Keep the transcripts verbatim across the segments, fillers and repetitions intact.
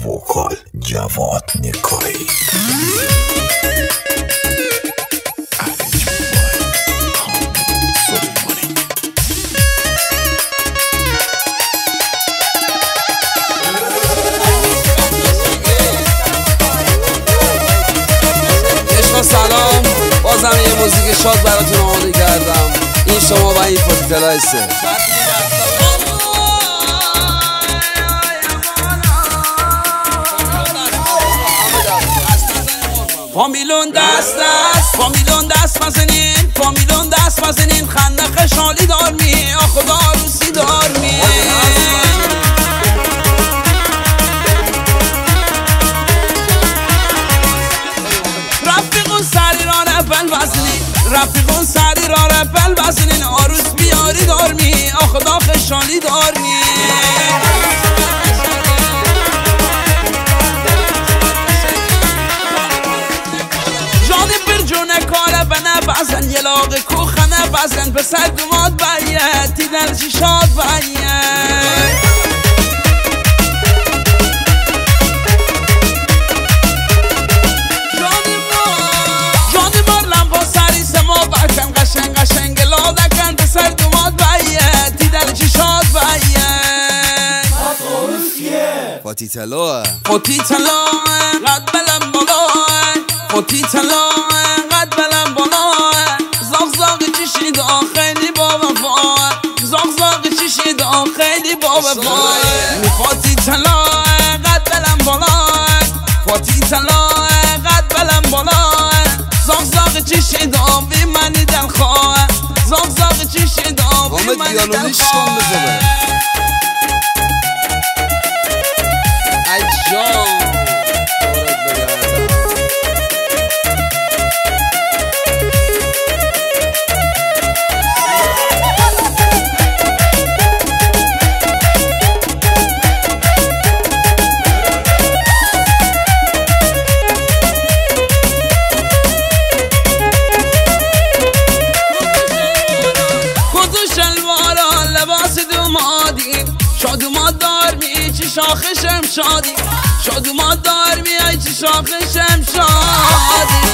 وکال جواد نکایی. سلام، بازم یه موزیک شاد براتون آماده کردم. این شما و این فاتیتلا سه. فامیلون دست دست، فامیلون دست بزنین، فامیلون دست بزنین، خندق شالی دار می، خدا روسی دار می. رفیقون سری را رفل بزنین، رفیقون سری را رفل بزنین، آروس بیاری دار می، خدا خشالی دار می. کاره بنه بزن یه لاغ کوخنه بزن پسر دوماد باید تیدل چی شاد باید جانی مار جانی مار لمبا سری سما بکن قشنگ قشنگ لادکن پسر دوماد باید تیدل چی شاد باید فاتیتلا فاتیتلا قد بلم بالا فاتیتلا بلم بالا زاغ زاغ چشید خیلی با وفا زاغ زاغ چشید خیلی با وفا فاتی تلا قد بلم بالا فاتی تلا قد بلم بالا زاغ زاغ چشید بی منی دل خواه زاغ زاغ چشید بی منی دل خواه عجام شادومات دار می چی شاخشم شادی شادومات دار می ای چی شاخشم شادی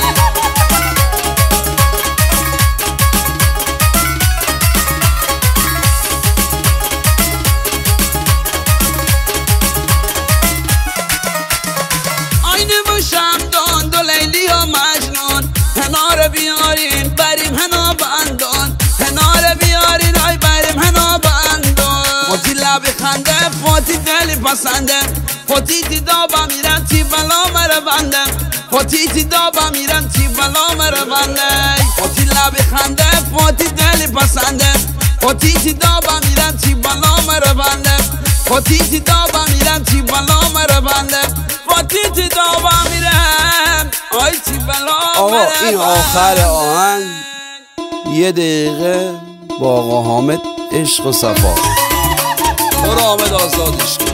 aynı bu şamdan دو لیلی و مجنون هنار بیارین بریم هنا بندان هنار بیارین ای بریم هنا بندان فاتی لب خنده فاتی دلی پسنده فاتی تی دابا میرن تی بلا مره بنده فاتی تی دابا میرن تی بلا مره بنده فاتی لب خنده فاتی دلی پسنده فاتی تی دابا میرن تی بلا مره بنده فاتی تی دابا میرن تی بلا مره بنده فاتی تی دابا میرن آی تی بلا مره بنده. آقا این آخر آهنگ یه دقیقه با آقا حامد عشق و صفا برو حامد آزادش کن.